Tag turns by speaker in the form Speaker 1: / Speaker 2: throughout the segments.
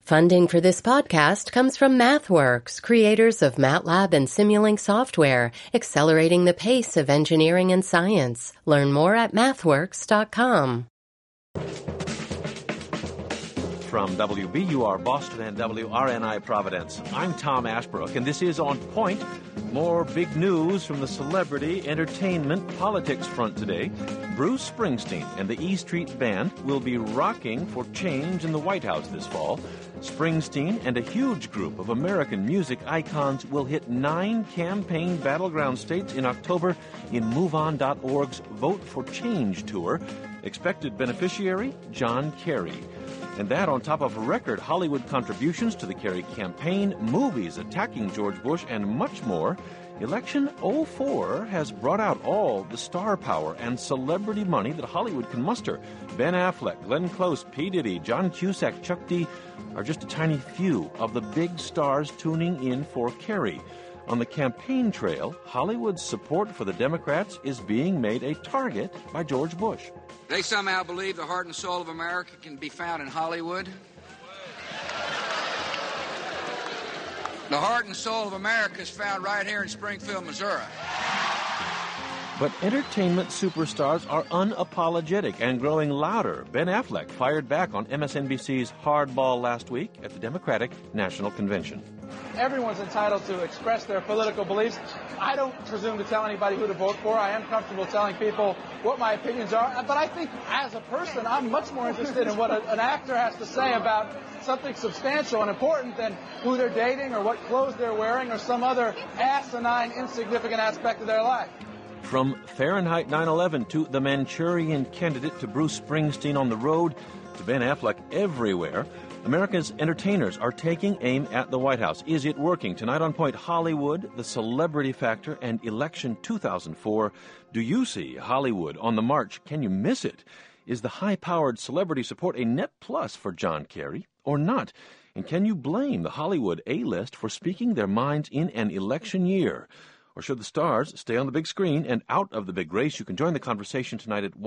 Speaker 1: Funding for this podcast comes from MathWorks, creators of MATLAB and Simulink software, accelerating the pace of engineering and science. Learn more at mathworks.com.
Speaker 2: From WBUR Boston and WRNI Providence, I'm Tom Ashbrook, and this is On Point. More big news from the celebrity, entertainment, politics front today. Bruce Springsteen and the E Street Band will be rocking for change in the White House this fall. Springsteen and a huge group of American music icons will hit 9 campaign battleground states in October in MoveOn.org's Vote for Change tour. Expected beneficiary, John Kerry. And that on top of record Hollywood contributions to the Kerry campaign, movies attacking George Bush, and much more. Election 04 has brought out all the star power and celebrity money that Hollywood can muster. Ben Affleck, Glenn Close, P. Diddy, John Cusack, Chuck D. are just a tiny few of the big stars tuning in for Kerry. On the campaign trail, Hollywood's support for the Democrats is being made a target by George Bush.
Speaker 3: They somehow believe the heart and soul of America can be found in Hollywood. The heart and soul of America is found right here in Springfield, Missouri.
Speaker 2: But entertainment superstars are unapologetic and growing louder. Ben Affleck fired back on MSNBC's Hardball last week at the Democratic National Convention.
Speaker 4: Everyone's entitled to express their political beliefs. I don't presume to tell anybody who to vote for. I am comfortable telling people what my opinions are. But I think as a person, I'm much more interested in what an actor has to say about something substantial and important than who they're dating or what clothes they're wearing or some other asinine, insignificant aspect of their life.
Speaker 2: From Fahrenheit 9/11 to the Manchurian Candidate to Bruce Springsteen on the road to Ben Affleck everywhere, America's entertainers are taking aim at the White House. Is it working? Tonight on Point, Hollywood, the celebrity factor, and election 2004. Do you see Hollywood on the march? Can you miss it? Is the high-powered celebrity support a net plus for John Kerry or not? And can you blame the Hollywood A-list for speaking their minds in an election year? Or should the stars stay on the big screen and out of the big race? You can join the conversation tonight at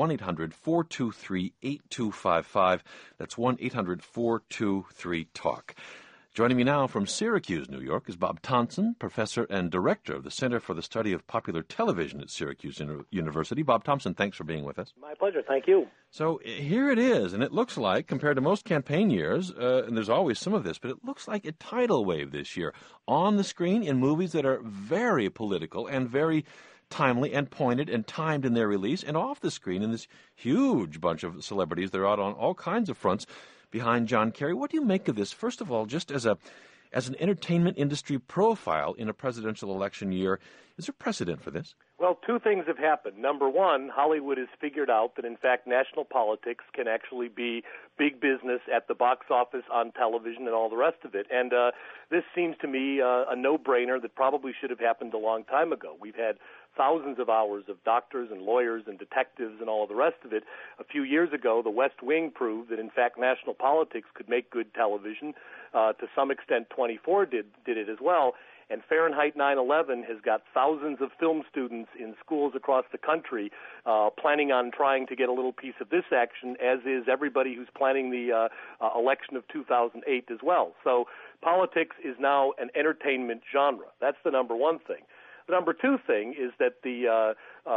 Speaker 2: 1-800-423-8255. That's 1-800-423-TALK. Joining me now from Syracuse, New York, is Bob Thompson, professor and director of the Center for the Study of Popular Television at Syracuse University. Bob Thompson, thanks for being with us.
Speaker 5: My pleasure. Thank you.
Speaker 2: So here it is, and it looks like, compared to most campaign years, and there's always some of this, but it looks like a tidal wave this year on the screen in movies that are very political and very timely and pointed and timed in their release, and off the screen in this huge bunch of celebrities. They're out on all kinds of fronts behind John Kerry. What do you make of this, first of all, just as an entertainment industry profile in a presidential election year? Is there precedent for this?
Speaker 5: Well, two things have happened. Number one, Hollywood has figured out that, in fact, national politics can actually be big business at the box office, on television, and all the rest of it. And this seems to me a no-brainer that probably should have happened a long time ago. We've had thousands of hours of doctors and lawyers and detectives and all of the rest of it. A few years ago, The West Wing proved that, in fact, national politics could make good television. To some extent, 24 did it as well. And Fahrenheit 9/11 has got thousands of film students in schools across the country planning on trying to get a little piece of this action, as is everybody who's planning the election of 2008 as well. So politics is now an entertainment genre. That's the number one thing. The number two thing is that the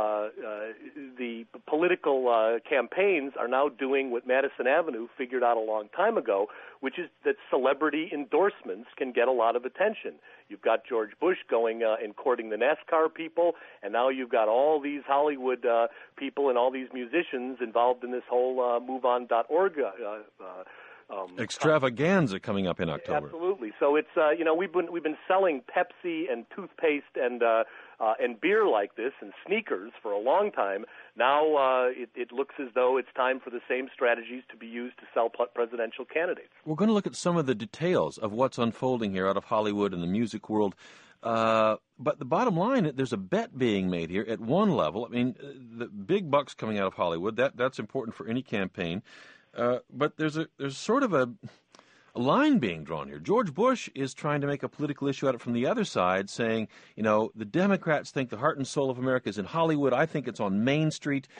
Speaker 5: political campaigns are now doing what Madison Avenue figured out a long time ago, which is that celebrity endorsements can get a lot of attention. You've got George Bush going and courting the NASCAR people, and now you've got all these Hollywood people and all these musicians involved in this whole MoveOn.org
Speaker 2: extravaganza coming up in October.
Speaker 5: Absolutely. So it's we've been selling Pepsi and toothpaste and beer like this and sneakers for a long time. Now it looks as though it's time for the same strategies to be used to sell presidential candidates.
Speaker 2: We're going to look at some of the details of what's unfolding here out of Hollywood and the music world. But the bottom line, there's a bet being made here at one level. I mean, the big bucks coming out of Hollywood, that's important for any campaign. But there's sort of a line being drawn here. George Bush is trying to make a political issue out of it from the other side, saying, the Democrats think the heart and soul of America is in Hollywood. I think it's on Main Street.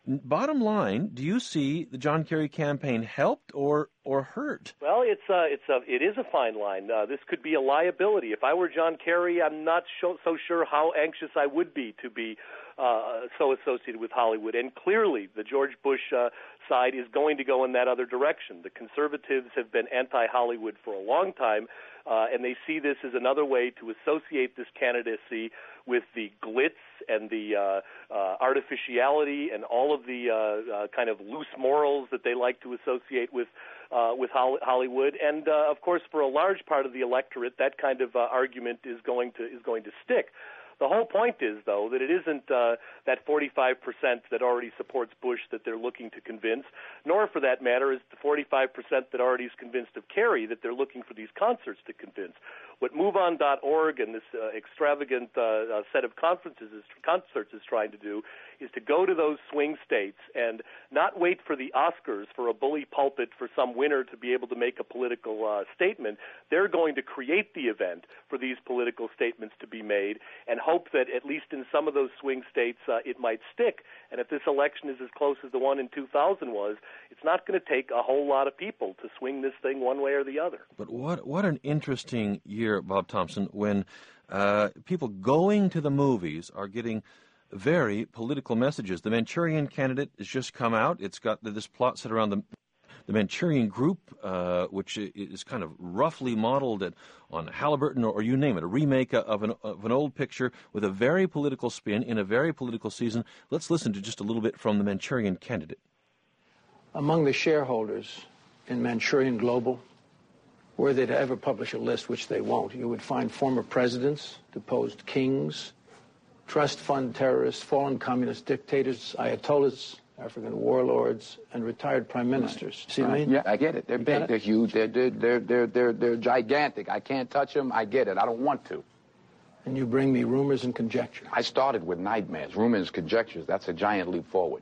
Speaker 2: Bottom line, do you see the John Kerry campaign helped or hurt?
Speaker 5: Well, it is a fine line. This could be a liability. If I were John Kerry, I'm not so sure how anxious I would be to be so associated with Hollywood. And clearly, the George Bush side is going to go in that other direction. The conservatives have been anti-Hollywood for a long time, and they see this as another way to associate this candidacy with the glitz and the artificiality and all of the kind of loose morals that they like to associate with Hollywood. And of course, for a large part of the electorate, that kind of argument is going to stick. The whole point is, though, that it isn't that 45% that already supports Bush that they're looking to convince, nor, for that matter, is the 45% that already is convinced of Kerry that they're looking for these concerts to convince. What MoveOn.org and this extravagant set of concerts is trying to do is to go to those swing states and not wait for the Oscars for a bully pulpit for some winner to be able to make a political statement. They're going to create the event for these political statements to be made and hope that at least in some of those swing states it might stick. And if this election is as close as the one in 2000 was, it's not going to take a whole lot of people to swing this thing one way or the other.
Speaker 2: But what an interesting year, Bob Thompson, when people going to the movies are getting very political messages. The Manchurian Candidate has just come out. It's got this plot set around the Manchurian Group, which is kind of roughly modeled on Halliburton or you name it, a remake of an old picture with a very political spin in a very political season. Let's listen to just a little bit from the Manchurian Candidate.
Speaker 6: Among the shareholders in Manchurian Global, were they to ever publish a list, which they won't, you would find former presidents, deposed kings, trust fund terrorists, fallen communist dictators, ayatollahs, African warlords, and retired prime ministers. See what I mean?
Speaker 7: Yeah, I get it. They're big. They're huge. They're gigantic. I can't touch them. I get it. I don't want to.
Speaker 6: And you bring me rumors and conjecture.
Speaker 7: I started with nightmares, rumors, conjectures. That's a giant leap forward.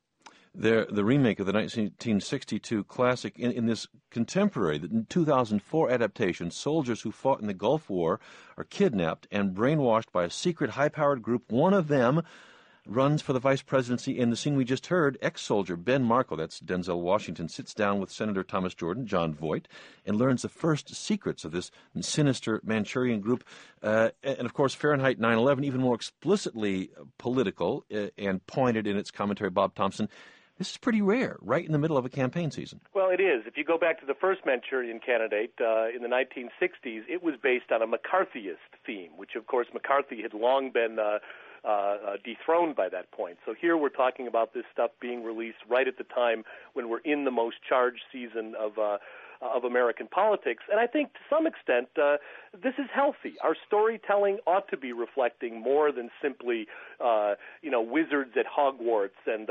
Speaker 2: The remake of the 1962 classic in this contemporary, the 2004 adaptation, soldiers who fought in the Gulf War are kidnapped and brainwashed by a secret high-powered group. One of them runs for the vice presidency. In the scene we just heard, ex-soldier Ben Marco, that's Denzel Washington, sits down with Senator Thomas Jordan, John Voight, and learns the first secrets of this sinister Manchurian group. And, of course, Fahrenheit 9/11, even more explicitly political and pointed in its commentary, Bob Thompson. This is pretty rare, right in the middle of a campaign season.
Speaker 5: Well, it is. If you go back to the first Manchurian Candidate in the 1960s, it was based on a McCarthyist theme, which, of course, McCarthy had long been dethroned by that point. So here we're talking about this stuff being released right at the time when we're in the most charged season of American politics. And I think to some extent this is healthy. Our storytelling ought to be reflecting more than simply wizards at Hogwarts and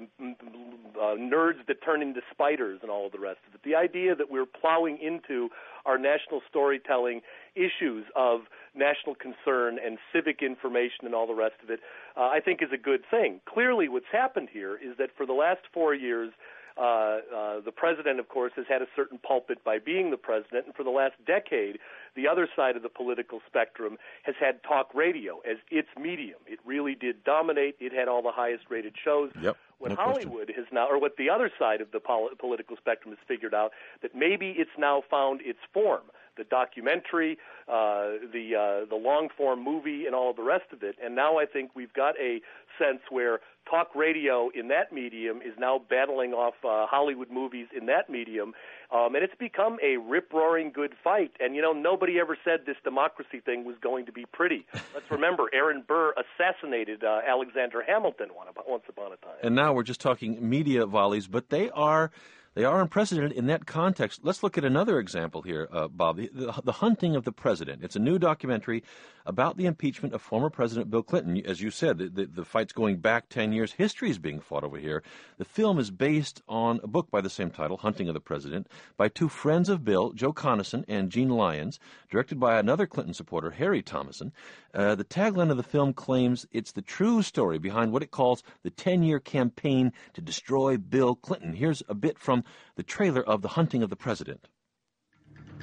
Speaker 5: nerds that turn into spiders and all of the rest of it. The idea that we're plowing into our national storytelling issues of national concern and civic information and all the rest of it, I think is a good thing. Clearly what's happened here is that for the last 4 years, the president, of course, has had a certain pulpit by being the president, and for the last decade, the other side of the political spectrum has had talk radio as its medium. It really did dominate. It had all the highest-rated shows.
Speaker 2: Yep.
Speaker 5: What Hollywood has now, or what the other side of the political spectrum has figured out, that maybe it's now found its form. The documentary, the long-form movie, and all of the rest of it. And now I think we've got a sense where talk radio in that medium is now battling off Hollywood movies in that medium. And it's become a rip-roaring good fight. And, nobody ever said this democracy thing was going to be pretty. Let's remember, Aaron Burr assassinated Alexander Hamilton once upon a time.
Speaker 2: And now we're just talking media volleys, but they are unprecedented in that context. Let's look at another example here, Bob, the Hunting of the President. It's a new documentary about the impeachment of former President Bill Clinton. As you said, the fight's going back 10 years. History is being fought over here. The film is based on a book by the same title, Hunting of the President, by two friends of Bill, Joe Conason and Gene Lyons, directed by another Clinton supporter, Harry Thomason. The tagline of the film claims it's the true story behind what it calls the 10-year campaign to destroy Bill Clinton. Here's a bit from the trailer of The Hunting of the President.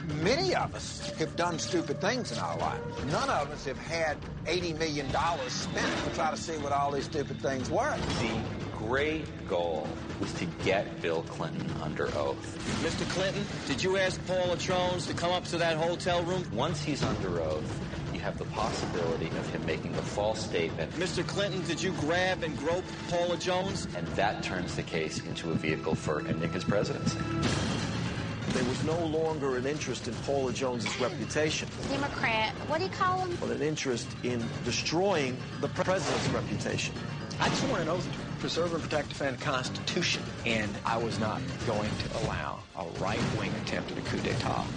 Speaker 8: Many of us have done stupid things in our lives. None of us have had $80 million spent to try to see what all these stupid things were.
Speaker 9: The great goal was to get Bill Clinton under oath.
Speaker 10: Mr. Clinton, did you ask Paula Jones to come up to that hotel room?
Speaker 9: Once he's under oath, you have the possibility of him making a false statement.
Speaker 10: Mr. Clinton, did you grab and grope Paula Jones?
Speaker 9: And that turns the case into a vehicle for ending his presidency.
Speaker 11: There was no longer an interest in Paula Jones's reputation.
Speaker 12: Democrat, what do you call him?
Speaker 11: But an interest in destroying the president's reputation.
Speaker 13: I swore an oath to preserve and protect, defend the Constitution, and I was not going to allow a right-wing attempt at a coup d'etat.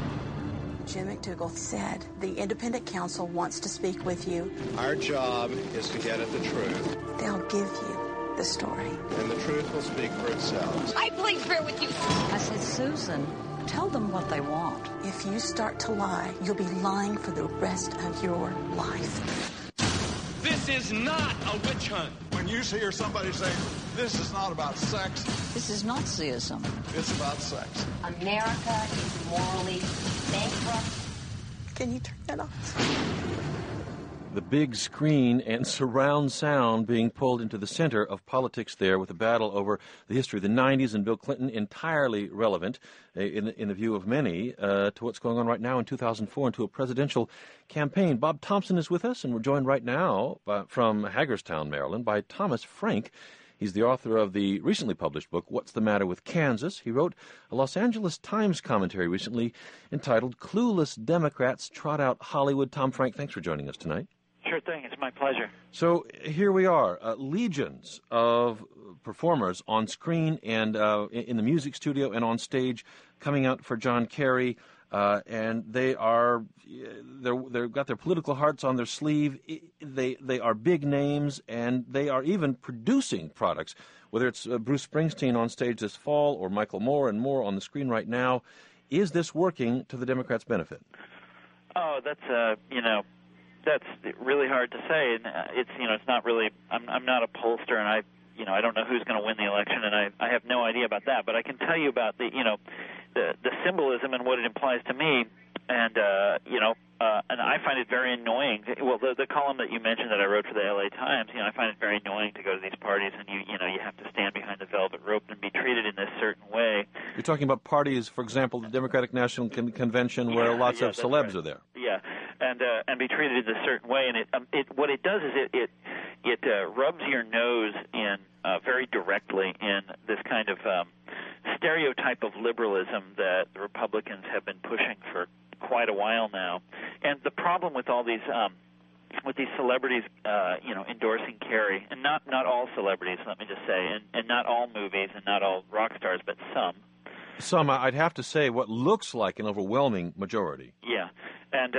Speaker 14: Jim McDougal said, the independent counsel wants to speak with you.
Speaker 15: Our job is to get at the truth.
Speaker 14: They'll give you the story.
Speaker 15: And the truth will speak for itself.
Speaker 12: I plead fair with you.
Speaker 16: I said, Susan, tell them what they want.
Speaker 14: If you start to lie, you'll be lying for the rest of your life.
Speaker 17: This is not a witch hunt.
Speaker 18: When you hear somebody say, this is not about sex.
Speaker 16: This is Nazism.
Speaker 18: It's about sex.
Speaker 12: America is morally bankrupt.
Speaker 14: Can you turn that off?
Speaker 2: The big screen and surround sound being pulled into the center of politics there, with a battle over the history of the 90s and Bill Clinton entirely relevant, in the view of many, to what's going on right now in 2004 and to a presidential campaign. Bob Thompson is with us, and we're joined right now from Hagerstown, Maryland, by Thomas Frank. He's the author of the recently published book, What's the Matter with Kansas? He wrote a Los Angeles Times commentary recently entitled Clueless Democrats Trot Out Hollywood. Tom Frank, thanks for joining us tonight.
Speaker 19: Sure thing. It's my pleasure.
Speaker 2: So here we are, legions of performers on screen and in the music studio and on stage coming out for John Kerry, and they've got their political hearts on their sleeve. They are big names, and they are even producing products, whether it's Bruce Springsteen on stage this fall or Michael Moore and more on the screen right now. Is this working to the Democrats' benefit?
Speaker 19: Oh, that's that's really hard to say, and it's not really. I'm not a pollster, and I don't know who's going to win the election, and I have no idea about that. But I can tell you about the symbolism and what it implies to me, and and I find it very annoying. Well, the column that you mentioned that I wrote for the LA Times, I find it very annoying to go to these parties and you have to stand behind the velvet rope and be treated in this certain way.
Speaker 2: You're talking about parties, for example, the Democratic National Convention, where lots of celebs are there.
Speaker 19: Yeah, and be treated in a certain way, and what it does is it rubs your nose in very directly in this kind of stereotype of liberalism that the Republicans have been pushing for quite a while now. And the problem with all these celebrities, endorsing Kerry, and not all celebrities, let me just say, and not all movies and not all rock stars, but some.
Speaker 2: Some, I'd have to say, what looks like an overwhelming majority.
Speaker 19: Yeah, and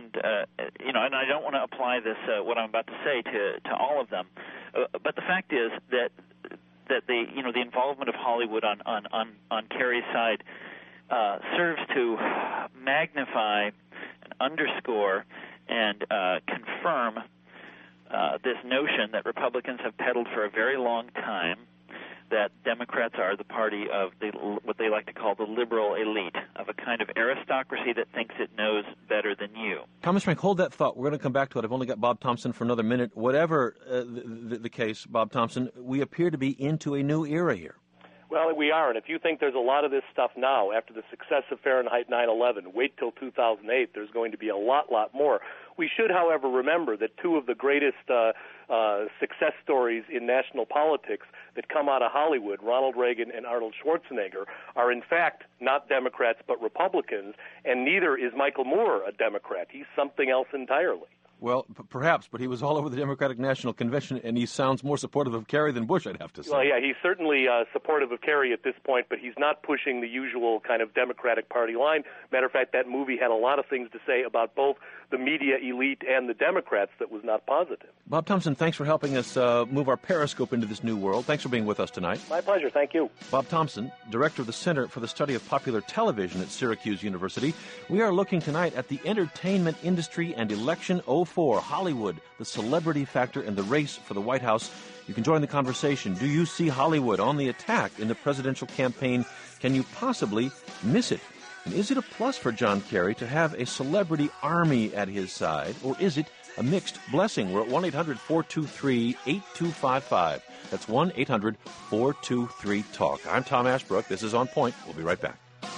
Speaker 19: I don't want to apply this what I'm about to say to all of them, but the fact is that the involvement of Hollywood on Kerry's side serves to magnify and underscore and confirm this notion that Republicans have peddled for a very long time, that Democrats are the party of what they like to call the liberal elite, of a kind of aristocracy that thinks it knows better than you.
Speaker 2: Thomas Frank, hold that thought. We're going to come back to it. I've only got Bob Thompson for another minute. Whatever the case, Bob Thompson, we appear to be into a new era here.
Speaker 5: Well, we are, and if you think there's a lot of this stuff now, after the success of Fahrenheit 9/11, wait till 2008, there's going to be a lot more. We should, however, remember that two of the greatest success stories in national politics that come out of Hollywood, Ronald Reagan and Arnold Schwarzenegger, are in fact not Democrats but Republicans, and neither is Michael Moore a Democrat. He's something else entirely.
Speaker 2: Well, perhaps, but he was all over the Democratic National Convention, and he sounds more supportive of Kerry than Bush, I'd have to say.
Speaker 5: Well, yeah, he's certainly supportive of Kerry at this point, but he's not pushing the usual kind of Democratic Party line. Matter of fact, that movie had a lot of things to say about both the media elite and the Democrats that was not positive.
Speaker 2: Bob Thompson, thanks for helping us move our periscope into this new world. Thanks for being with us tonight.
Speaker 5: My pleasure. Thank you.
Speaker 2: Bob Thompson, director of the Center for the Study of Popular Television at Syracuse University. We are looking tonight at the entertainment industry and election 04, Hollywood, the celebrity factor in the race for the White House. You can join the conversation. Do you see Hollywood on the attack in the presidential campaign? Can you possibly miss it? And is it a plus for John Kerry to have a celebrity army at his side, or is it a mixed blessing? We're at 1-800-423-8255. That's 1-800-423-TALK. I'm Tom Ashbrook. This is On Point. We'll be right back.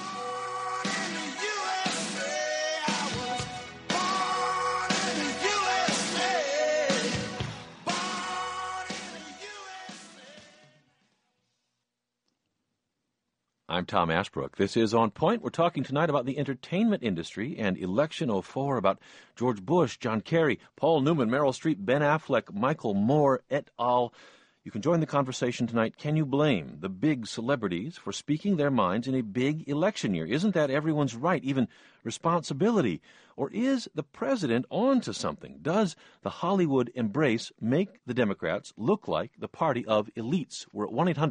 Speaker 2: I'm Tom Ashbrook. This is On Point. We're talking tonight about the entertainment industry and Election 04, about George Bush, John Kerry, Paul Newman, Meryl Streep, Ben Affleck, Michael Moore, et al. You can join the conversation tonight. Can you blame the big celebrities for speaking their minds in a big election year? Isn't that everyone's right, even responsibility? Or is the president on to something? Does the Hollywood embrace make the Democrats look like the party of elites? We're at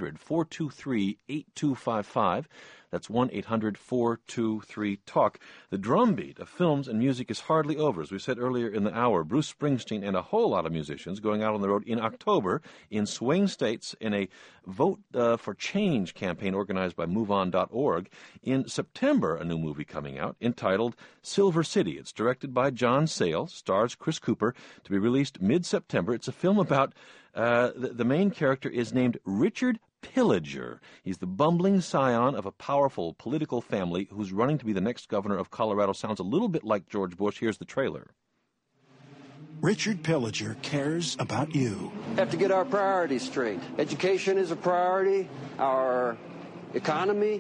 Speaker 2: 1-800-423-8255. That's 1-800-423-TALK. The drumbeat of films and music is hardly over. As we said earlier in the hour, Bruce Springsteen and a whole lot of musicians going out on the road in October in swing states in a Vote for Change campaign organized by MoveOn.org. In September, a new movie coming out entitled Silver City. It's directed by John Sayles, stars Chris Cooper, to be released mid-September. It's a film about the main character is named Richard Pillager. He's the bumbling scion of a powerful political family who's running to be the next governor of Colorado. Sounds a little bit like George Bush. Here's the trailer.
Speaker 20: Richard Pillager cares about you.
Speaker 21: Have to get our priorities straight. Education is a priority. Our economy,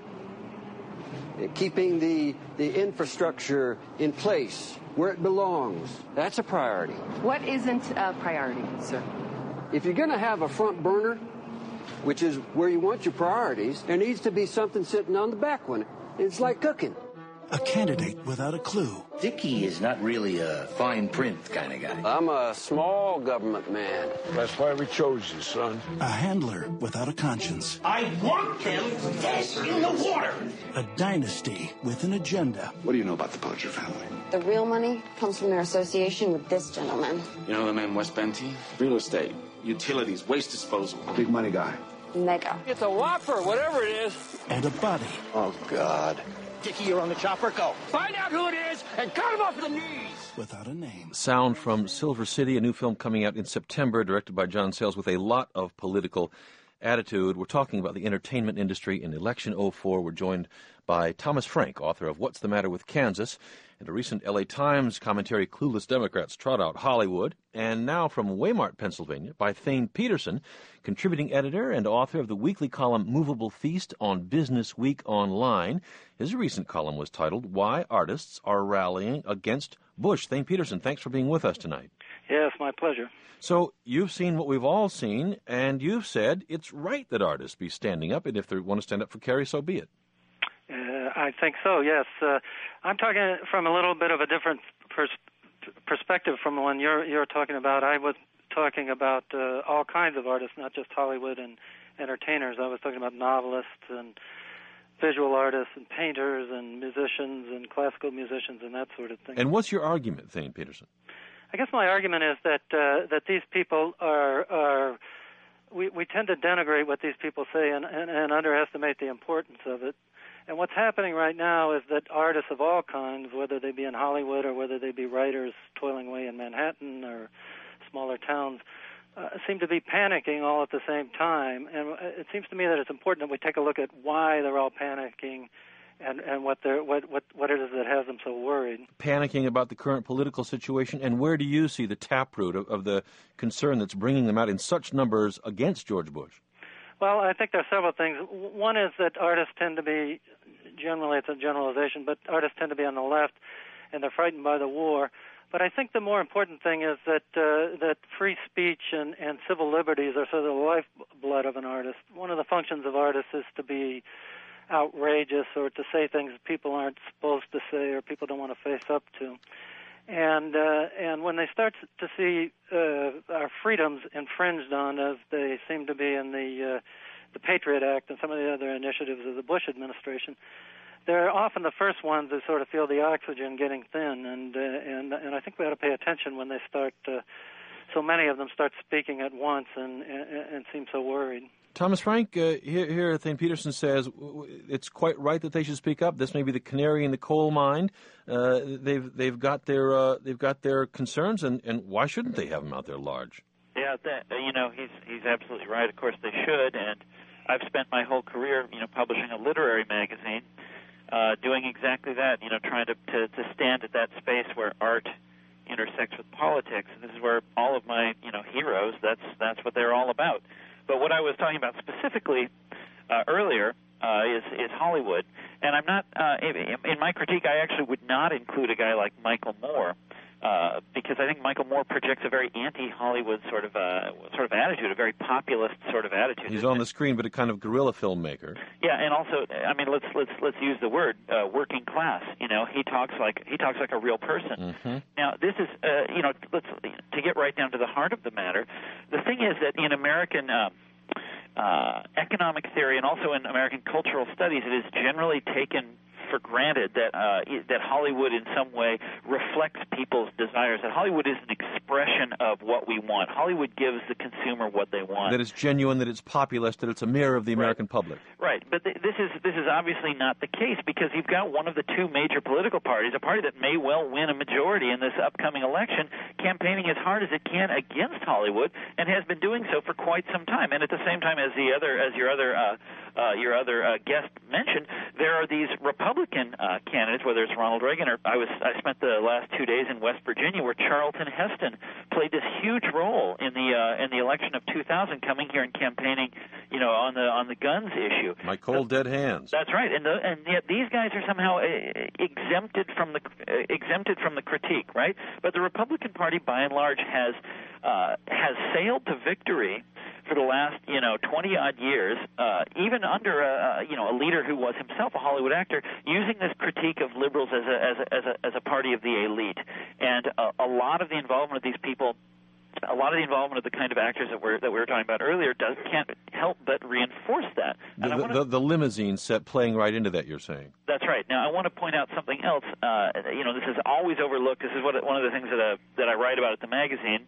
Speaker 21: keeping the infrastructure in place where it belongs. That's a priority.
Speaker 22: What isn't a priority, sir?
Speaker 21: If you're going to have a front burner, which is where you want your priorities, there needs to be something sitting on the back one. It's like cooking.
Speaker 20: A candidate without a clue.
Speaker 23: Dickie is not really a fine print kind of guy.
Speaker 21: I'm a small government man.
Speaker 15: That's why we chose you, son.
Speaker 20: A handler without a conscience.
Speaker 23: I want them dead in the water.
Speaker 20: A dynasty with an agenda.
Speaker 24: What do you know about the Pillager family?
Speaker 25: The real money comes from their association with this gentleman.
Speaker 26: You know the man West Benty? Real estate, utilities, waste disposal.
Speaker 24: Big money guy.
Speaker 25: Mega.
Speaker 21: It's a whopper, whatever it is.
Speaker 20: And a body.
Speaker 24: Oh, God.
Speaker 23: Dickie, you're on the chopper. Go.
Speaker 21: Find out who it is and cut him off the knees.
Speaker 20: Without a name.
Speaker 2: Sound from Silver City, a new film coming out in September, directed by John Sayles with a lot of political attitude. We're talking about the entertainment industry in Election 04. We're joined by Thomas Frank, author of What's the Matter with Kansas, and a recent L.A. Times commentary, Clueless Democrats Trot Out Hollywood, and now from Waymart, Pennsylvania, by Thane Peterson, contributing editor and author of the weekly column Movable Feast on Business Week Online. His recent column was titled, Why Artists Are Rallying Against Bush. Thane Peterson, thanks for being with us tonight.
Speaker 27: Yes, my pleasure.
Speaker 2: So you've seen what we've all seen, and you've said it's right that artists be standing up, and if they want to stand up for Kerry, so be it.
Speaker 27: I think so, yes. I'm talking from a little bit of a different perspective from the one you're talking about. I was talking about all kinds of artists, not just Hollywood and entertainers. I was talking about novelists and visual artists and painters and musicians and classical musicians and that sort of thing.
Speaker 2: And what's your argument, Thane Peterson?
Speaker 27: I guess my argument is that these people are we tend to denigrate what these people say and underestimate the importance of it. And what's happening right now is that artists of all kinds, whether they be in Hollywood or whether they be writers toiling away in Manhattan or smaller towns, seem to be panicking all at the same time. And it seems to me that it's important that we take a look at why they're all panicking and what it is that has them so worried.
Speaker 2: Panicking about the current political situation, and where do you see the taproot of the concern that's bringing them out in such numbers against George Bush?
Speaker 27: Well, I think there are several things. One is that artists tend to be, generally it's a generalization, but artists tend to be on the left, and they're frightened by the war. But I think the more important thing is that free speech and civil liberties are sort of the lifeblood of an artist. One of the functions of artists is to be outrageous or to say things people aren't supposed to say or people don't want to face up to. And when they start to see our freedoms infringed on, as they seem to be in the Patriot Act and some of the other initiatives of the Bush administration, they're often the first ones who sort of feel the oxygen getting thin. And I think we ought to pay attention when they start so many of them start speaking at once and seem so worried.
Speaker 2: Thomas Frank, here Thane Peterson says it's quite right that they should speak up. This may be the canary in the coal mine. They've got their concerns, and why shouldn't they have them out there large?
Speaker 19: Yeah, he's absolutely right. Of course they should, and I've spent my whole career, publishing a literary magazine, doing exactly that. Trying to stand at that space where art intersects with politics. This is where all of my heroes. That's what they're all about. But what I was talking about specifically earlier is Hollywood, and I'm not in my critique. I actually would not include a guy like Michael Moore because I think Michael Moore projects a very anti-Hollywood sort of attitude, a very populist sort of attitude.
Speaker 2: He's on the screen, but a kind of guerrilla filmmaker.
Speaker 19: Yeah, and also, I mean, let's use the word working class. He talks like a real person.
Speaker 2: Mm-hmm.
Speaker 19: Now, this is let's to get right down to the heart of the matter. The thing is that in American economic theory and also in American cultural studies, it is generally taken for granted that Hollywood in some way reflects people's desires, that Hollywood is an expression of what we want. Hollywood gives the consumer what they want.
Speaker 2: That it's genuine, that it's populist, that it's a mirror of the American public.
Speaker 19: Right, but this is obviously not the case because you've got one of the two major political parties, a party that may well win a majority in this upcoming election, campaigning as hard as it can against Hollywood and has been doing so for quite some time. And at the same time, as your other guest mentioned, there are these Republican candidates, whether it's Ronald Reagan or I spent the last 2 days in West Virginia where Charlton Heston played this huge role in the election of 2000, coming here and campaigning, on the guns issue.
Speaker 2: My cold dead hands.
Speaker 19: That's right, and yet these guys are somehow exempted from the critique, right? But the Republican Party, by and large, has sailed to victory for the last 20-odd years, even under a leader who was himself a Hollywood actor, using this critique of liberals as a party of the elite, and a lot of the involvement of these people, a lot of the involvement of the kind of actors that we were talking about earlier can't help but reinforce that. And
Speaker 2: the limousine set playing right into that, you're saying.
Speaker 19: That's right. Now I want to point out something else. This is always overlooked. This is one of the things that I write about at the magazine.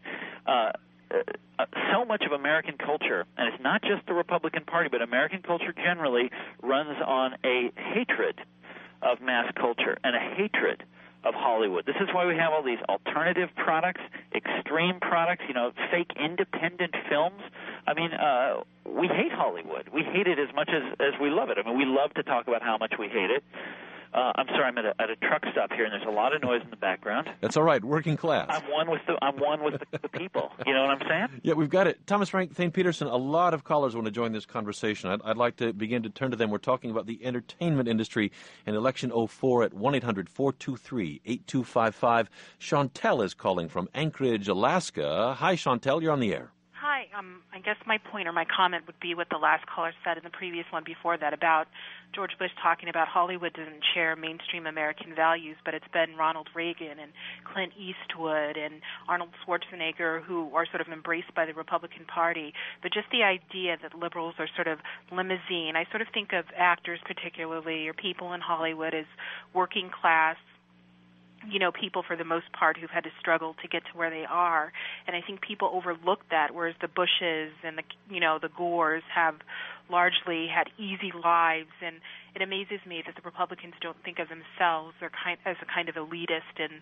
Speaker 19: So much of American culture, and it's not just the Republican Party, but American culture generally runs on a hatred of mass culture and a hatred of Hollywood. This is why we have all these alternative products, extreme products, fake independent films. I mean, we hate Hollywood. We hate it as much as we love it. I mean, we love to talk about how much we hate it. I'm sorry, I'm at a truck stop here, and there's a lot of noise in the background.
Speaker 2: That's all right. Working class.
Speaker 19: I'm one with the people. You know what I'm saying?
Speaker 2: Yeah, we've got it. Thomas Frank, Thane Peterson, a lot of callers want to join this conversation. I'd like to begin to turn to them. We're talking about the entertainment industry in Election 04 at 1-800-423-8255. Chantel is calling from Anchorage, Alaska. Hi, Chantel. You're on the air.
Speaker 1: Hi. I guess my point or my comment would be what the last caller said in the previous one before that about George Bush talking about Hollywood doesn't share mainstream American values, but it's been Ronald Reagan and Clint Eastwood and Arnold Schwarzenegger who are sort of embraced by the Republican Party. But just the idea that liberals are sort of limousine, I sort of think of actors particularly or people in Hollywood as working class, people for the most part who've had to struggle to get to where they are. And I think people overlook that, whereas the Bushes and the Gores have largely had easy lives. And it amazes me that the Republicans don't think of themselves as a kind of elitist and,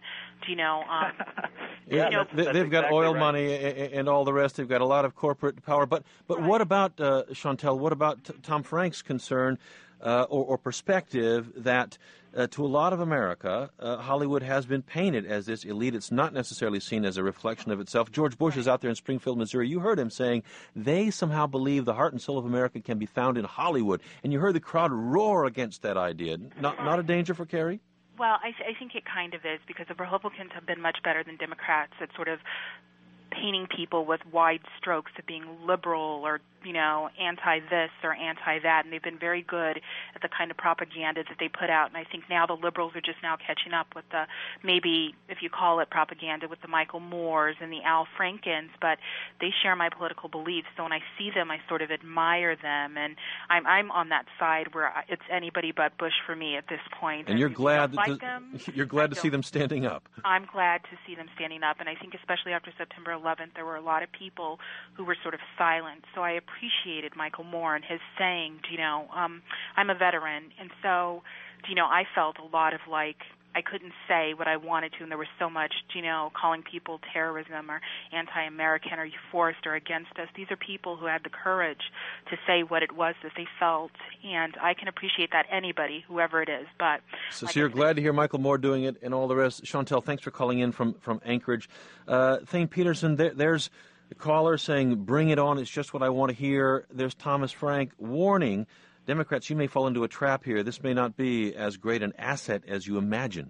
Speaker 2: they've got oil money and all the rest. They've got a lot of corporate power. But right. What about, Chantel, what about Tom Frank's concern or perspective that to a lot of America, Hollywood has been painted as this elite. It's not necessarily seen as a reflection of itself. George Bush is out there in Springfield, Missouri. You heard him saying they somehow believe the heart and soul of America can be found in Hollywood. And you heard the crowd roar against that idea. Not a danger for Kerry?
Speaker 1: Well, I think it kind of is, because the Republicans have been much better than Democrats at sort of painting people with wide strokes of being liberal or anti-this or anti-that, and they've been very good at the kind of propaganda that they put out. And I think now the liberals are just now catching up with the, maybe if you call it propaganda, with the Michael Moores and the Al Frankens, but they share my political beliefs. So when I see them, I sort of admire them, and I'm on that side where it's anybody but Bush for me at this point.
Speaker 2: And you're glad
Speaker 1: you're
Speaker 2: glad to see them standing up.
Speaker 1: I'm glad to see them standing up, and I think especially after September 11th, there were a lot of people who were sort of silent. So I appreciated Michael Moore and his saying, I'm a veteran, and so, I felt a lot of like I couldn't say what I wanted to, and there was so much, calling people terrorism or anti-American or euphorist or against us. These are people who had the courage to say what it was that they felt, and I can appreciate that, anybody, whoever it is. But
Speaker 2: so you're glad to hear Michael Moore doing it and all the rest. Chantel, thanks for calling in from Anchorage. Thane Peterson, there's a caller saying, bring it on, it's just what I want to hear. There's Thomas Frank warning Democrats, you may fall into a trap here. This may not be as great an asset as you imagine.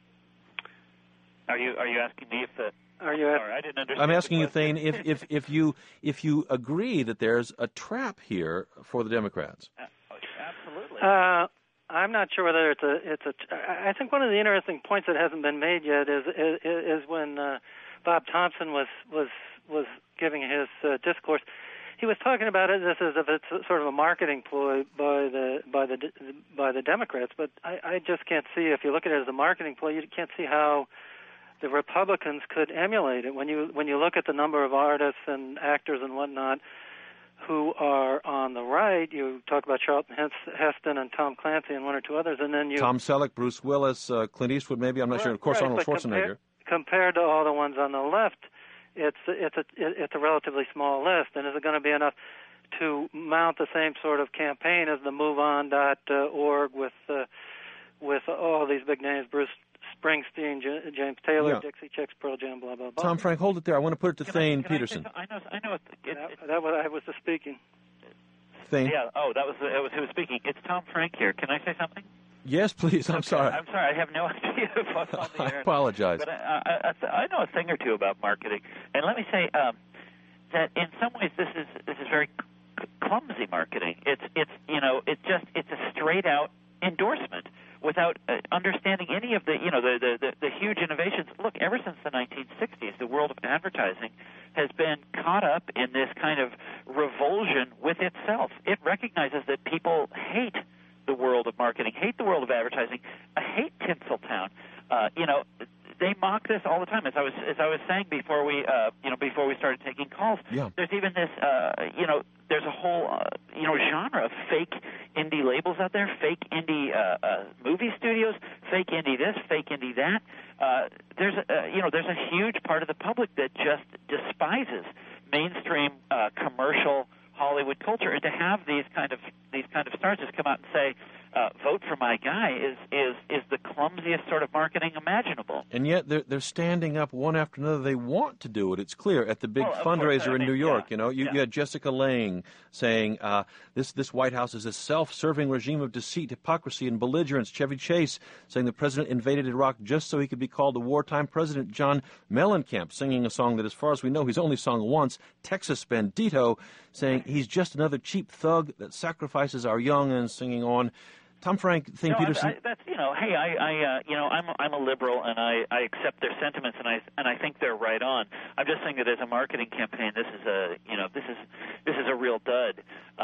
Speaker 19: Are you asking me if the?
Speaker 27: Sorry,
Speaker 19: I didn't understand.
Speaker 2: I'm asking you, Thane, if you agree that there's a trap here for the Democrats.
Speaker 19: Absolutely.
Speaker 27: I'm not sure whether it's a. I think one of the interesting points that hasn't been made yet is when Bob Thompson was giving his discourse. He was talking about it as if it's sort of a marketing ploy by the Democrats, but I just can't see, if you look at it as a marketing ploy, you can't see how the Republicans could emulate it. When you look at the number of artists and actors and whatnot who are on the right, you talk about Charlton Heston and Tom Clancy and one or two others, and then you
Speaker 2: Tom Selleck, Bruce Willis, Clint Eastwood, maybe, I'm not sure. Of course, Arnold Schwarzenegger.
Speaker 27: Compared to all the ones on the left, it's a relatively small list, and is it going to be enough to mount the same sort of campaign as the MoveOn.org with all these big names, Bruce Springsteen, James Taylor, Dixie Chicks, Pearl Jam, blah, blah, blah.
Speaker 2: Tom Frank, hold it there. I want to put it to Thane Peterson.
Speaker 19: I know.
Speaker 27: That was I was the speaking.
Speaker 2: Thane.
Speaker 19: Yeah. Oh, that was who was speaking. It's Tom Frank here. Can I say something?
Speaker 2: Yes, please. I'm sorry.
Speaker 19: I'm sorry. I have no idea what's on the air.
Speaker 2: I apologize.
Speaker 19: But I know a thing or two about marketing, and let me say that in some ways this is very clumsy marketing. It's a straight out endorsement without understanding any of the huge innovations. Look, ever since the 1960s, the world of advertising has been caught up in this kind of revulsion with itself. It recognizes that people hate the world of marketing, hate the world of advertising, hate Tinseltown. They mock this all the time. As I was saying before we started taking calls, there's even this there's a whole genre of fake indie labels out there, fake indie movie studios, fake indie this, fake indie that. There's a huge part of the public that just despises mainstream commercial Hollywood culture, and to have these kind of stars just come out and say, vote for my guy is the clumsiest sort of marketing imaginable.
Speaker 2: And yet they're standing up one after another. They want to do it. It's clear at the big fundraiser in New York. You had Jessica Lange saying this White House is a self-serving regime of deceit, hypocrisy, and belligerence. Chevy Chase saying the president invaded Iraq just so he could be called a wartime president. John Mellencamp singing a song that, as far as we know, he's only sung once. Texas Bandito saying he's just another cheap thug that sacrifices our young, and singing on. Tom Frank, Thane Peterson.
Speaker 19: I'm a liberal, and I accept their sentiments, and I think they're right on. I'm just saying that as a marketing campaign, this is a real dud.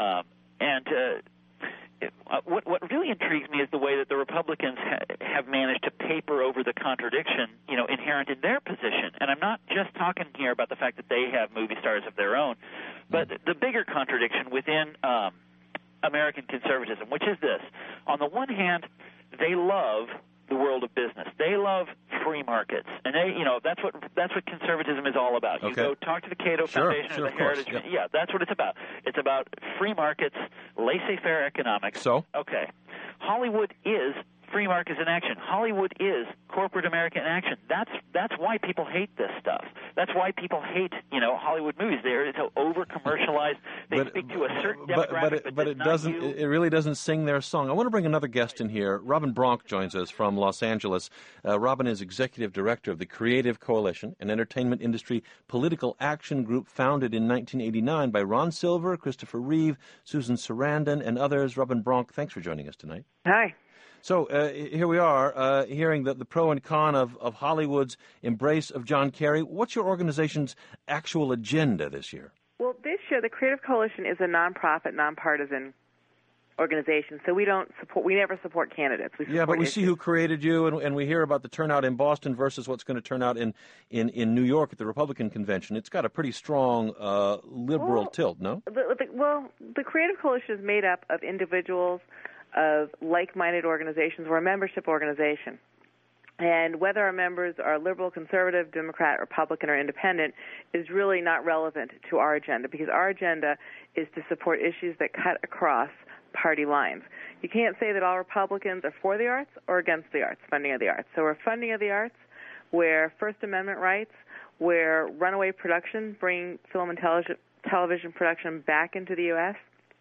Speaker 19: What really intrigues me is the way that the Republicans have managed to paper over the contradiction, inherent in their position. And I'm not just talking here about the fact that they have movie stars of their own, but the bigger contradiction within American conservatism, which is this. On the one hand, they love the world of business. They love free markets, and that's what conservatism is all about. You go talk to the Cato Foundation or the Heritage. Yeah, that's what it's about. It's about free markets, laissez-faire economics.
Speaker 2: So?
Speaker 19: Okay. Hollywood is free markets in action. Hollywood is corporate American action. That's why people hate this stuff. That's why people hate, Hollywood movies. They're so over-commercialized. They speak to a certain demographic,
Speaker 2: but it doesn't. It really doesn't sing their song. I want to bring another guest in here. Robin Bronk joins us from Los Angeles. Robin is executive director of the Creative Coalition, an entertainment industry political action group founded in 1989 by Ron Silver, Christopher Reeve, Susan Sarandon, and others. Robin Bronk, thanks for joining us tonight.
Speaker 3: Hi.
Speaker 2: So here we are, hearing the pro and con of Hollywood's embrace of John Kerry. What's your organization's actual agenda this year?
Speaker 3: Well, this year the Creative Coalition is a nonprofit, nonpartisan organization, so we never support candidates.
Speaker 2: But we see who created you, and we hear about the turnout in Boston versus what's going to turn out in New York at the Republican convention. It's got a pretty strong liberal tilt, no?
Speaker 3: The Creative Coalition is made up of individuals, of like-minded organizations. We're a membership organization. And whether our members are liberal, conservative, Democrat, Republican, or independent is really not relevant to our agenda, because our agenda is to support issues that cut across party lines. You can't say that all Republicans are for the arts or against the arts, funding of the arts. So we're funding of the arts, we're First Amendment rights, we're runaway production, bring film and television production back into the U.S.,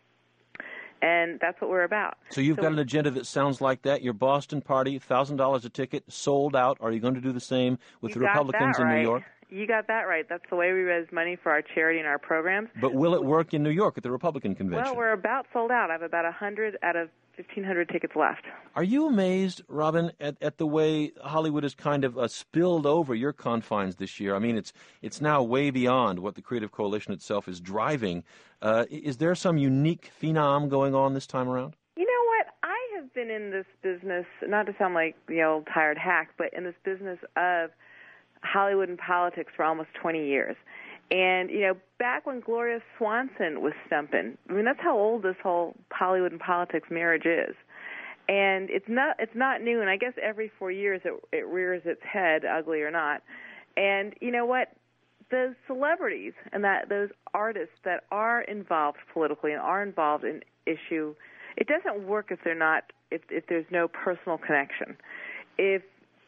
Speaker 3: and that's what we're about.
Speaker 2: So you've got an agenda that sounds like that. Your Boston party, $1,000 a ticket, sold out. Are you going to do the same with the Republicans in New York?
Speaker 3: You got that right. That's the way we raise money for our charity and our programs.
Speaker 2: But will it work in New York at the Republican convention?
Speaker 3: Well, we're about sold out. I have about 100 out of 1,500 tickets left.
Speaker 2: Are you amazed, Robin, at the way Hollywood has kind of spilled over your confines this year? I mean, it's now way beyond what the Creative Coalition itself is driving. Is there some unique phenom going on this time around?
Speaker 3: You know what? I have been in this business, not to sound like the old tired hack, but in this business of Hollywood and politics for almost 20 years. And, back when Gloria Swanson was stumping, I mean, that's how old this whole Hollywood and politics marriage is. And it's not new, and I guess every 4 years it rears its head, ugly or not. And you know what? The celebrities and those artists that are involved politically and are involved in issue, it doesn't work if there's no personal connection. If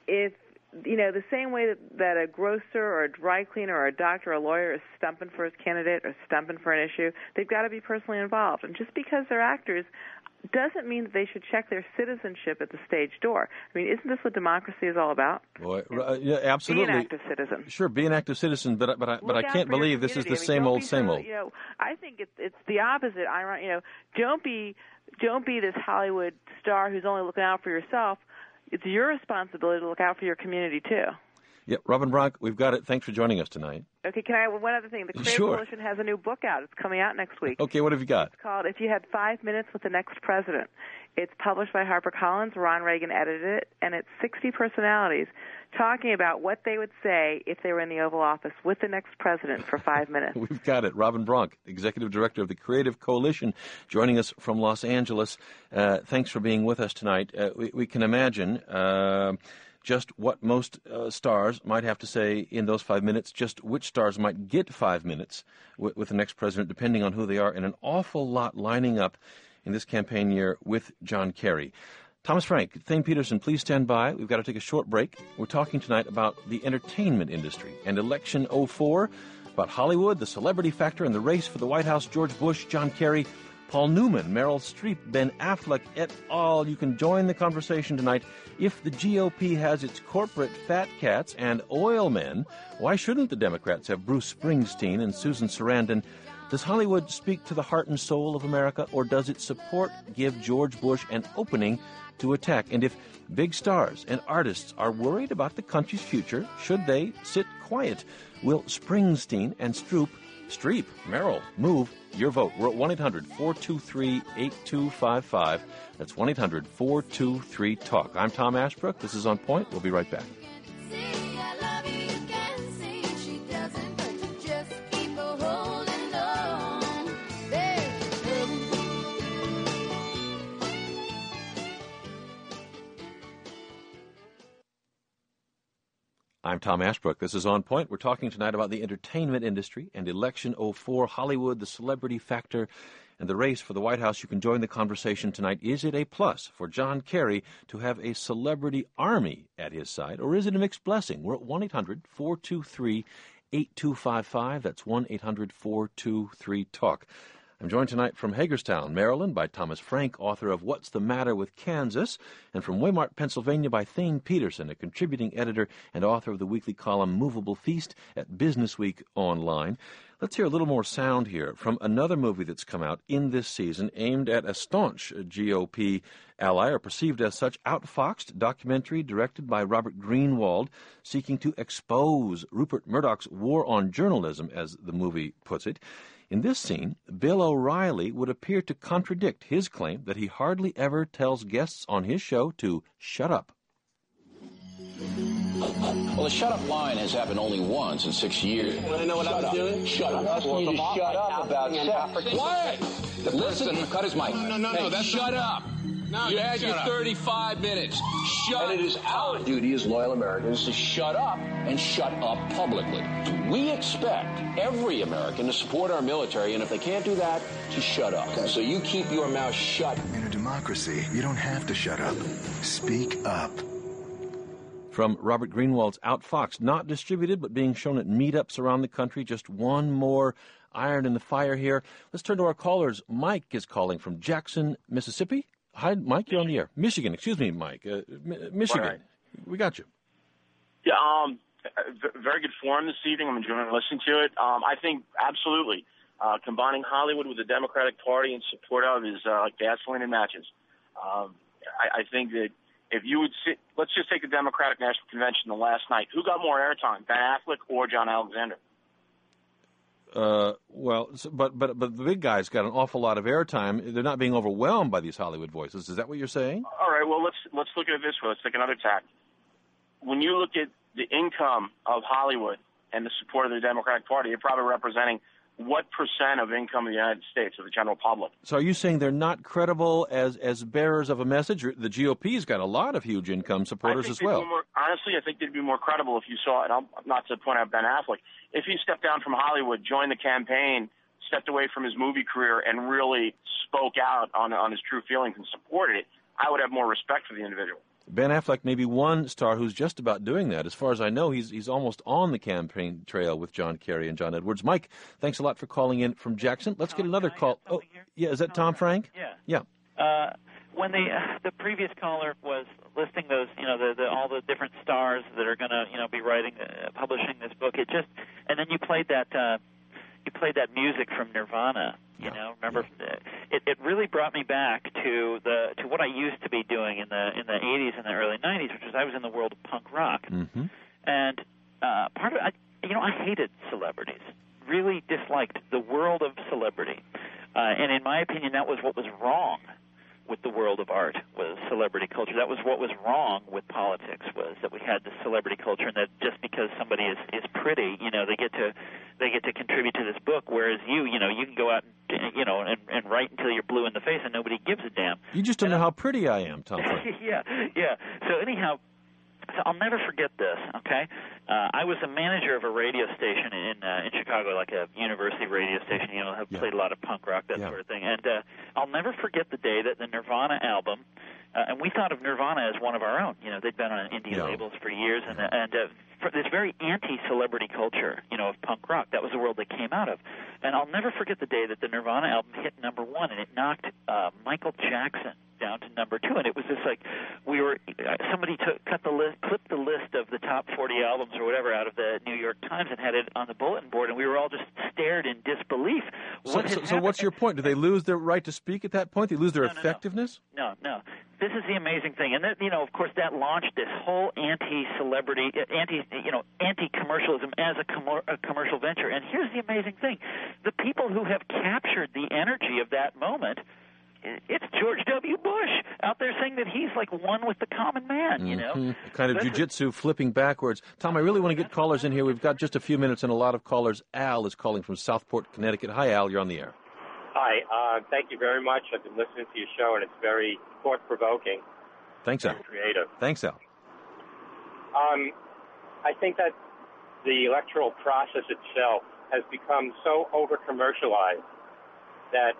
Speaker 3: the same way that a grocer or a dry cleaner or a doctor or a lawyer is stumping for his candidate or stumping for an issue, they've got to be personally involved. And just because they're actors doesn't mean that they should check their citizenship at the stage door. I mean, isn't this what democracy is all about?
Speaker 2: Boy, yeah, absolutely.
Speaker 3: Be an active citizen.
Speaker 2: Sure, be an active citizen, but I can't believe this is the same old.
Speaker 3: I think it's the opposite. Don't be this Hollywood star who's only looking out for yourself. It's your responsibility to look out for your community, too.
Speaker 2: Yeah, Robin Bronk, we've got it. Thanks for joining us tonight.
Speaker 3: Okay, can I one other thing? The Creative Coalition has a new book out. It's coming out next week.
Speaker 2: Okay, what have you got?
Speaker 3: It's called If You Had 5 Minutes with the Next President. It's published by HarperCollins. Ron Reagan edited it, and it's 60 personalities talking about what they would say if they were in the Oval Office with the next president for 5 minutes.
Speaker 2: We've got it. Robin Bronk, Executive Director of the Creative Coalition, joining us from Los Angeles. Thanks for being with us tonight. We can imagine just what most stars might have to say in those 5 minutes, just which stars might get 5 minutes with the next president, depending on who they are, and an awful lot lining up in this campaign year with John Kerry. Thomas Frank, Thane Peterson, please stand by. We've got to take a short break. We're talking tonight about the entertainment industry and Election 04, about Hollywood, the celebrity factor, and the race for the White House, George Bush, John Kerry, Paul Newman, Meryl Streep, Ben Affleck, et al. You can join the conversation tonight. If the GOP has its corporate fat cats and oil men, why shouldn't the Democrats have Bruce Springsteen and Susan Sarandon? Does Hollywood speak to the heart and soul of America, or does its support give George Bush an opening to attack? And if big stars and artists are worried about the country's future, should they sit quiet? Will Springsteen and Streep, Meryl, move? Your vote. We're at 1-800-423-8255. That's 1-800-423-TALK. I'm Tom Ashbrook. This is On Point. We'll be right back. I'm Tom Ashbrook. This is On Point. We're talking tonight about the entertainment industry and Election 04, Hollywood, the celebrity factor, And the race for the White House, you can join the conversation tonight. Is it a plus for John Kerry to have a celebrity army at his side, or is it a mixed blessing? We're at 1-800-423-8255. That's 1-800-423-TALK. I'm joined tonight from Hagerstown, Maryland, by Thomas Frank, author of What's the Matter with Kansas, and from Waymart, Pennsylvania, by Thane Peterson, a contributing editor and author of the weekly column Movable Feast at Business Week Online. Let's hear a little more sound here from another movie that's come out in this season aimed at a staunch GOP ally, or perceived as such, Outfoxed, documentary directed by Robert Greenwald, seeking to expose Rupert Murdoch's war on journalism, as the movie puts it. In this scene, Bill O'Reilly would appear to contradict his claim that he hardly ever tells guests on his show to shut up.
Speaker 23: Well, the shut-up line has happened only once in 6 years. Want to know what I was doing? Shut up. I'm asking you to shut up about sex. Quiet! Listen, cut his mic. No, that's... Shut up! No, you had your 35 minutes. Shut up. And it is our duty as loyal Americans to shut up and shut up publicly. We expect every American to support our military, and if they can't do that, to shut up. So you keep your mouth shut.
Speaker 4: In a democracy, you don't have to shut up. Speak up.
Speaker 2: From Robert Greenwald's Outfoxed, not distributed, but being shown at meetups around the country. Just one more iron in the fire here. Let's turn to our callers. Mike is calling from Jackson, Mississippi. Hi, Mike, you're on the air. Michigan, excuse me, Mike. Michigan. Right. We got you.
Speaker 6: Yeah, very good forum this evening. I'm enjoying listening to it. I think absolutely combining Hollywood with the Democratic Party in support of is like gasoline and matches. I think that if you would sit, let's just take the Democratic National Convention the last night. Who got more airtime, Ben Affleck or John Alexander?
Speaker 2: But the big guys got an awful lot of airtime. They're not being overwhelmed by these Hollywood voices. Is that what you're saying?
Speaker 6: All right. Well, let's look at it this way. Let's take another tack. When you look at the income of Hollywood and the support of the Democratic Party, you're probably representing what percent of income of the United States, of the general public. So
Speaker 2: are you saying they're not credible as bearers of a message? The GOP's got a lot of huge income supporters as well.
Speaker 6: Honestly, I think they'd be more credible if you saw it. Not to point out Ben Affleck. If he stepped down from Hollywood, joined the campaign, stepped away from his movie career, and really spoke out on his true feelings and supported it, I would have more respect for the individual.
Speaker 2: Ben Affleck may be one star who's just about doing that. As far as I know, he's almost on the campaign trail with John Kerry and John Edwards. Mike, thanks a lot for calling in from Jackson. Let's get another call. Oh, yeah, is that Tom Frank?
Speaker 19: Yeah.
Speaker 2: Yeah.
Speaker 19: When the previous caller was listing those, all the different stars that are going to, be publishing this book, and then you played that music from Nirvana. Remember, it really brought me back to what I used to be doing in the 80s and the early 90s, which was I was in the world of punk rock.
Speaker 2: Mm-hmm.
Speaker 19: And part of it, I hated celebrities, really disliked the world of celebrity. And in my opinion, that was what was wrong with the world of art, was celebrity culture. That was what was wrong with politics, was that we had this celebrity culture, and that just because somebody is pretty, they get to contribute to this book, whereas you can go out and write until you're blue in the face and nobody gives a damn.
Speaker 2: You just don't know how pretty I am, Tom.
Speaker 19: Yeah. So anyhow, I'll never forget this, okay? I was a manager of a radio station in Chicago, like a university radio station, have played a lot of punk rock, that sort of thing. And I'll never forget the day that the Nirvana album, and we thought of Nirvana as one of our own. They'd been on indie labels for years, and for this very anti-celebrity culture, of punk rock. That was the world they came out of. And I'll never forget the day that the Nirvana album hit number one, and it knocked Michael Jackson down to number two. And it was just like somebody clipped the list of the top 40 albums or whatever out of the New York Times and had it on the bulletin board, and we were all just stared in disbelief.
Speaker 2: So what's your point? Do they lose their right to speak at that point? They lose their effectiveness?
Speaker 19: No. This is the amazing thing. And, of course, that launched this whole anti-celebrity, anti-commercialism as a commercial venture. And here's the amazing thing. The people who have captured the energy of that moment, it's George W. Bush out there saying that he's like one with the common man,
Speaker 2: Mm-hmm. Kind of jiu-jitsu flipping backwards. Tom, I really want to get callers in here. We've got just a few minutes and a lot of callers. Al is calling from Southport, Connecticut. Hi, Al. You're on the air.
Speaker 7: Hi. Thank you very much. I've been listening to your show, and it's very thought-provoking.
Speaker 2: Thanks, Al.
Speaker 7: Creative.
Speaker 2: Thanks, Al.
Speaker 7: I think that the electoral process itself has become so over-commercialized that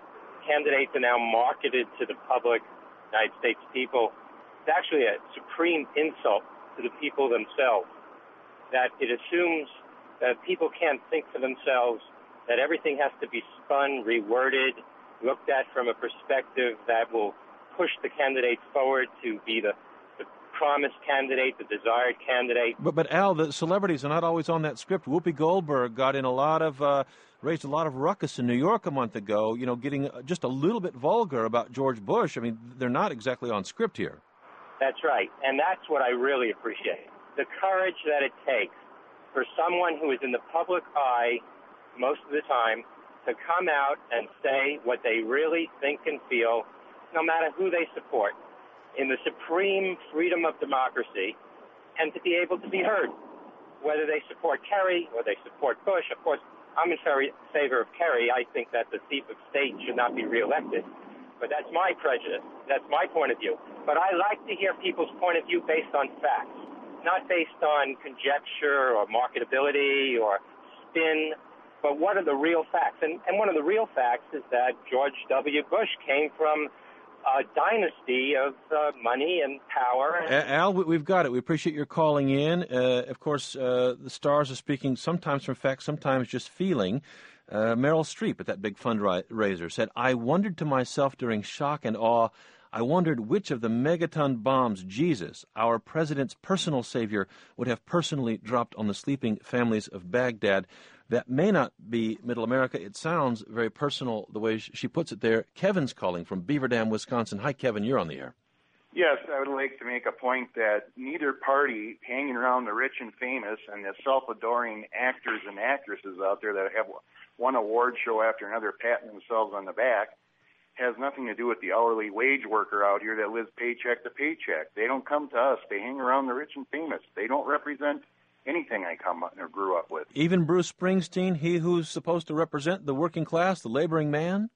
Speaker 7: candidates are now marketed to the public, United States people. It's actually a supreme insult to the people themselves, that it assumes that people can't think for themselves, that everything has to be spun, reworded, looked at from a perspective that will push the candidate forward to be the promised candidate, the desired candidate.
Speaker 2: But Al, the celebrities are not always on that script. Whoopi Goldberg got in raised a lot of ruckus in New York a month ago, getting just a little bit vulgar about George Bush. I mean, they're not exactly on script here.
Speaker 7: That's right, and that's what I really appreciate. The courage that it takes for someone who is in the public eye most of the time to come out and say what they really think and feel, no matter who they support, in the supreme freedom of democracy, and to be able to be heard, whether they support Kerry or they support Bush. Of course, I'm in favor of Kerry. I think that the chief of state should not be reelected. But that's my prejudice. That's my point of view. But I like to hear people's point of view based on facts, not based on conjecture or marketability or spin, but what are the real facts? And one of the real facts is that George W. Bush came from a dynasty of money and power.
Speaker 2: Al, we've got it. We appreciate your calling in. Of course, the stars are speaking sometimes from facts, sometimes just feeling. Meryl Streep at that big fundraiser said, "I wondered to myself during shock and awe, I wondered which of the megaton bombs Jesus, our president's personal savior, would have personally dropped on the sleeping families of Baghdad." That may not be Middle America. It sounds very personal the way she puts it there. Kevin's calling from Beaver Dam, Wisconsin. Hi, Kevin. You're on the air.
Speaker 8: Yes, I would like to make a point that neither party hanging around the rich and famous and the self-adoring actors and actresses out there that have one award show after another patting themselves on the back has nothing to do with the hourly wage worker out here that lives paycheck to paycheck. They don't come to us. They hang around the rich and famous. They don't represent anything I come up or grew up with.
Speaker 2: Even Bruce Springsteen, he who's supposed to represent the working class, the laboring man?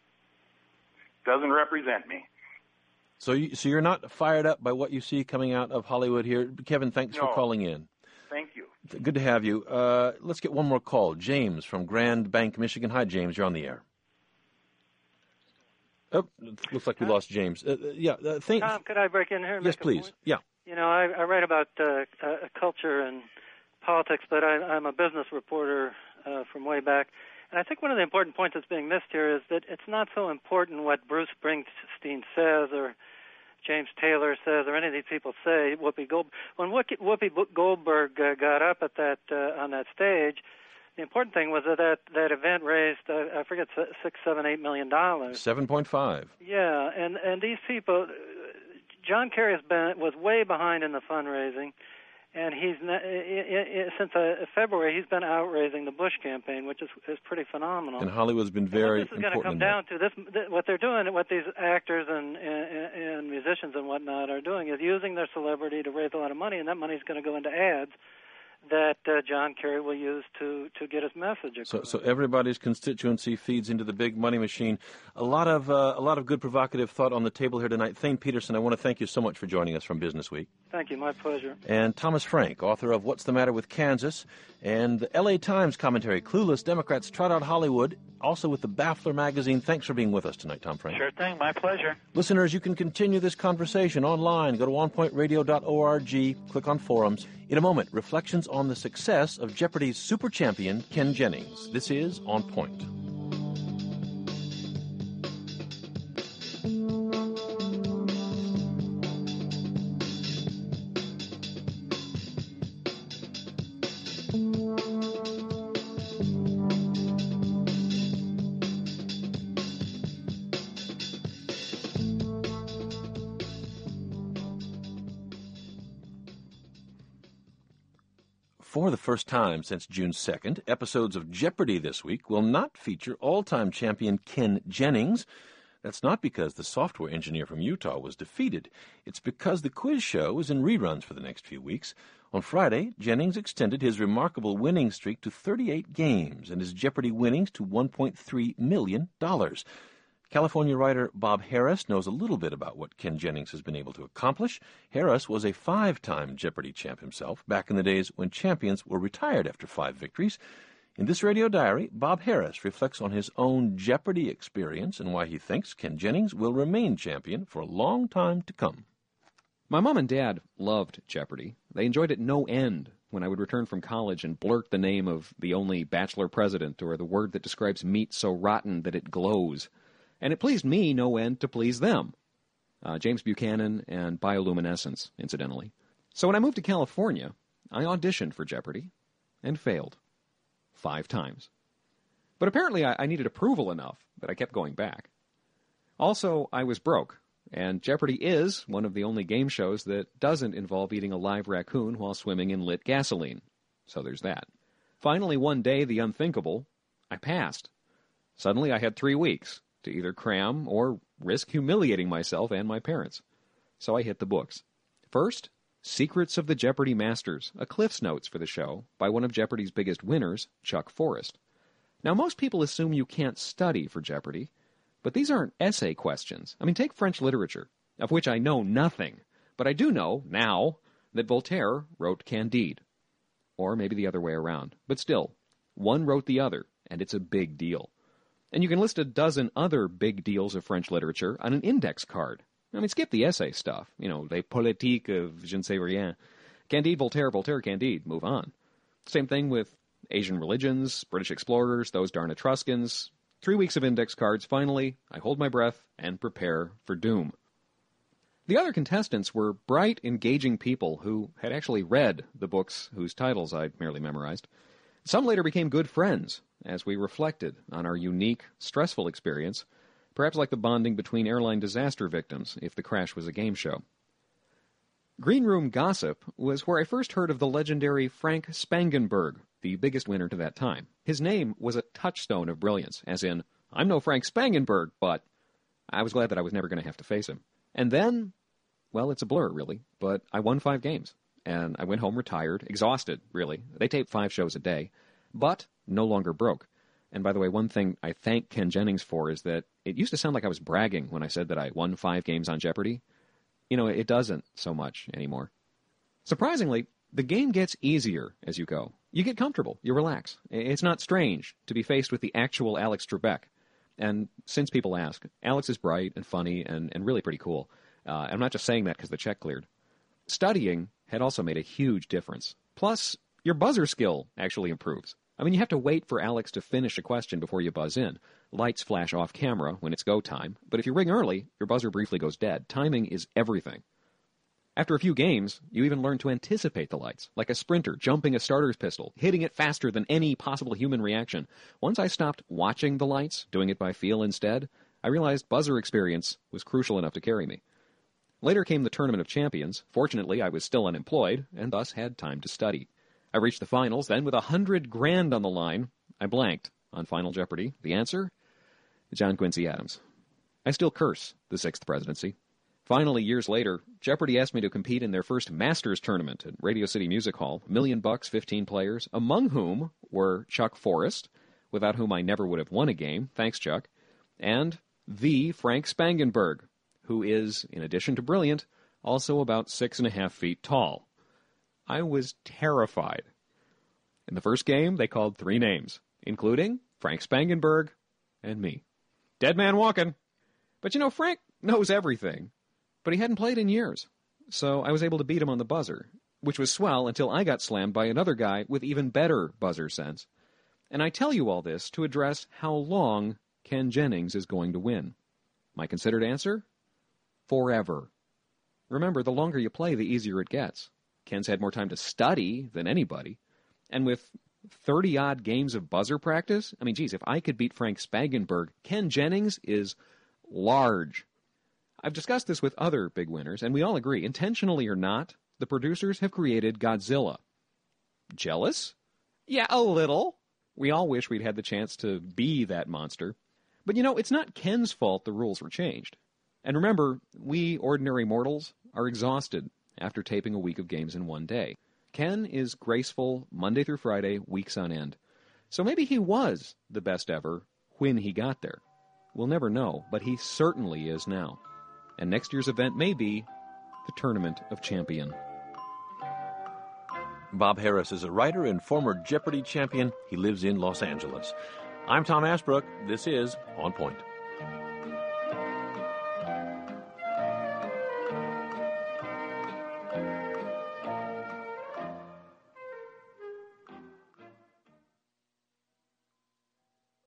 Speaker 8: Doesn't represent me.
Speaker 2: So you're not fired up by what you see coming out of Hollywood here. Kevin, thanks for calling in.
Speaker 8: Thank you.
Speaker 2: Good to have you. Let's get one more call. James from Grand Bank, Michigan. Hi, James. You're on the air. Oh, looks like we lost James.
Speaker 27: Tom, could I break in here and
Speaker 2: Yes,
Speaker 27: make a
Speaker 2: please.
Speaker 27: point?
Speaker 2: Yeah.
Speaker 27: I write about culture and politics, but I'm a business reporter from way back. And I think one of the important points that's being missed here is that it's not so important what Bruce Springsteen says or James Taylor says or any of these people say. When Whoopi Goldberg got up at that on that stage, the important thing was that event raised I forget $6, $7, $8 million.
Speaker 2: 7.5.
Speaker 27: Yeah, and these people, John Kerry was way behind in the fundraising. And he's since February, he's been outraising the Bush campaign, which is pretty phenomenal.
Speaker 2: And Hollywood's been very important.
Speaker 27: This is going to come down to this. What they're doing, what these actors and musicians and whatnot are doing, is using their celebrity to raise a lot of money, and that money is going to go into ads that John Kerry will use to get his message across.
Speaker 2: So everybody's constituency feeds into the big money machine. A lot of good provocative thought on the table here tonight. Thane Peterson, I want to thank you so much for joining us from Business Week.
Speaker 27: Thank you, my pleasure.
Speaker 2: And Thomas Frank, author of What's the Matter with Kansas, and the L.A. Times commentary, Clueless Democrats Trot Out Hollywood, also with the Baffler magazine. Thanks for being with us tonight, Tom Frank.
Speaker 19: Sure thing, my pleasure.
Speaker 2: Listeners, you can continue this conversation online. Go to onpointradio.org, click on forums. In a moment, reflections on the success of Jeopardy's super champion, Ken Jennings. This is On Point. For the first time since June 2nd, episodes of Jeopardy this week will not feature all-time champion Ken Jennings. That's not because the software engineer from Utah was defeated. It's because the quiz show is in reruns for the next few weeks. On Friday, Jennings extended his remarkable winning streak to 38 games and his Jeopardy winnings to $1.3 million. California writer Bob Harris knows a little bit about what Ken Jennings has been able to accomplish. Harris was a 5-time Jeopardy champ himself, back in the days when champions were retired after 5 victories. In this radio diary, Bob Harris reflects on his own Jeopardy experience and why he thinks Ken Jennings will remain champion for a long time to come.
Speaker 9: My mom and dad loved Jeopardy. They enjoyed it no end when I would return from college and blurt the name of the only bachelor president or the word that describes meat so rotten that it glows. And it pleased me no end to please them. James Buchanan and bioluminescence, incidentally. So when I moved to California, I auditioned for Jeopardy and failed 5 times. But apparently I needed approval enough that I kept going back. Also, I was broke, and Jeopardy is one of the only game shows that doesn't involve eating a live raccoon while swimming in lit gasoline. So there's that. Finally, one day, the unthinkable, I passed. Suddenly I had 3 weeks to either cram or risk humiliating myself and my parents. So I hit the books. First, Secrets of the Jeopardy Masters, a Cliff's Notes for the show by one of Jeopardy's biggest winners, Chuck Forrest. Now, most people assume you can't study for Jeopardy, but these aren't essay questions. I mean, take French literature, of which I know nothing, but I do know, now, that Voltaire wrote Candide. Or maybe the other way around. But still, one wrote the other, and it's a big deal. And you can list a dozen other big deals of French literature on an index card. I mean, skip the essay stuff. You know, les politiques of je ne sais rien. Candide, Voltaire, Voltaire, Candide. Move on. Same thing with Asian religions, British explorers, those darn Etruscans. 3 weeks of index cards. Finally, I hold my breath and prepare for doom. The other contestants were bright, engaging people who had actually read the books whose titles I'd merely memorized. Some later became good friends as we reflected on our unique, stressful experience, perhaps like the bonding between airline disaster victims if the crash was a game show. Green Room Gossip was where I first heard of the legendary Frank Spangenberg, the biggest winner to that time. His name was a touchstone of brilliance, as in, I'm no Frank Spangenberg, but I was glad that I was never going to have to face him. And then, well, it's a blur, really, but I won 5 games, and I went home retired, exhausted, really. They tape 5 shows a day, but no longer broke. And by the way, one thing I thank Ken Jennings for is that it used to sound like I was bragging when I said that I won 5 games on Jeopardy. You know, it doesn't so much anymore. Surprisingly, the game gets easier as you go. You get comfortable. You relax. It's not strange to be faced with the actual Alex Trebek. And since people ask, Alex is bright and funny and really pretty cool. I'm not just saying that because the check cleared. Studying had also made a huge difference. Plus, your buzzer skill actually improves. I mean, you have to wait for Alex to finish a question before you buzz in. Lights flash off camera when it's go time, but if you ring early, your buzzer briefly goes dead. Timing is everything. After a few games, you even learn to anticipate the lights, like a sprinter jumping a starter's pistol, hitting it faster than any possible human reaction. Once I stopped watching the lights, doing it by feel instead, I realized buzzer experience was crucial enough to carry me. Later came the Tournament of Champions. Fortunately, I was still unemployed, and thus had time to study. I reached the finals, then with $100,000 on the line, I blanked on Final Jeopardy. The answer? John Quincy Adams. I still curse the 6th presidency. Finally, years later, Jeopardy asked me to compete in their first Masters tournament at Radio City Music Hall. $1 million, 15 players, among whom were Chuck Forrest, without whom I never would have won a game, thanks Chuck, and the Frank Spangenberg, who is, in addition to brilliant, also about 6.5 feet tall. I was terrified. In the first game, they called 3 names, including Frank Spangenberg and me. Dead man walking. But you know, Frank knows everything, but he hadn't played in years. So I was able to beat him on the buzzer, which was swell until I got slammed by another guy with even better buzzer sense. And I tell you all this to address how long Ken Jennings is going to win. My considered answer? Forever. Remember, the longer you play, the easier it gets. Ken's had more time to study than anybody. And with 30-odd games of buzzer practice, I mean, geez, if I could beat Frank Spangenberg, Ken Jennings is large. I've discussed this with other big winners, and we all agree, intentionally or not, the producers have created Godzilla. Jealous? Yeah, a little. We all wish we'd had the chance to be that monster. But you know, it's not Ken's fault the rules were changed. And remember, we ordinary mortals are exhausted after taping a week of games in one day. Ken is graceful Monday through Friday, weeks on end. So maybe he was the best ever when he got there. We'll never know, but he certainly is now. And next year's event may be the Tournament of Champions.
Speaker 2: Bob Harris is a writer and former Jeopardy champion. He lives in Los Angeles. I'm Tom Ashbrook. This is On Point.